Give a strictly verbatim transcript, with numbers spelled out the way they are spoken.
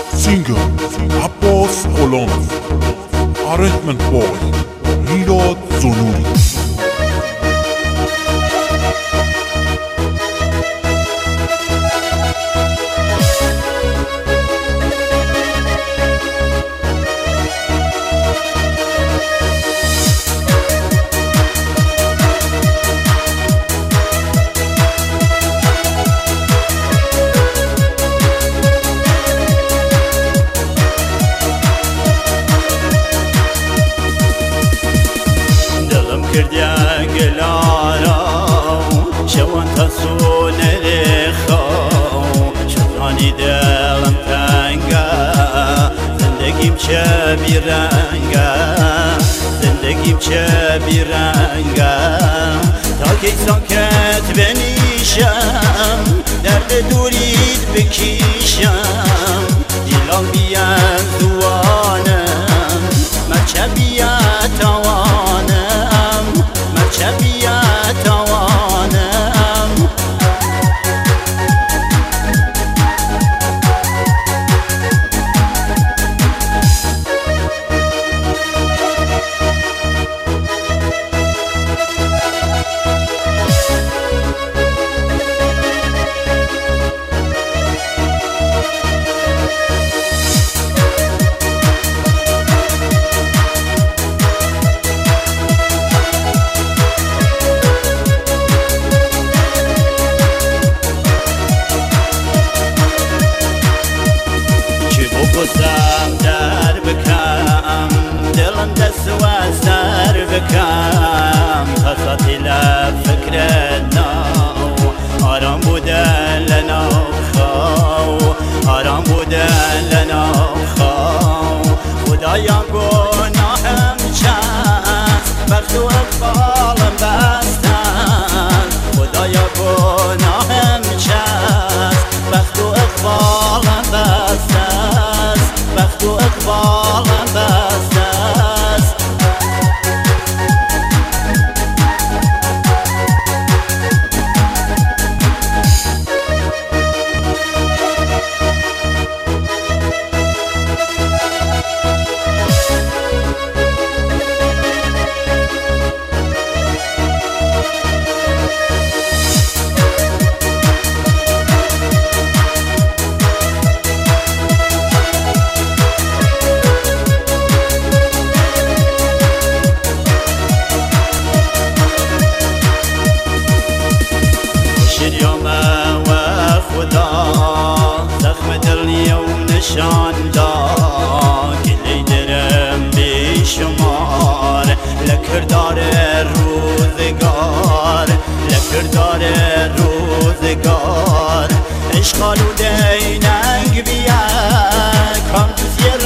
Singer Abbas Holland, Arrangement Boy Milad Zonuri. کردیا گلارا شوان تاسو نرخا شدانی دلم تنگا زندگیم چه بیرنگا زندگیم چه بیرنگا تا کی ساکت بنیشم درد دورید بکیشم دیلان بیان دوانم مرچه بیا توانم شبیه توانم بوسم در بکم دلم دست و سر بکم تا ساتی لفکر ناو آرام بودن لناو خواو آرام بودن لناو خواو خدایا گناهم چست بخت و اقبالم بستن خدایا گناهم چست بخت و اقبالم بستن بخت و اقبالم بسته است زخم دل و نشان داد گلی درم بیشمار لکردار روزگار لکردار روزگار اشغال و دیننگ بیا کام تو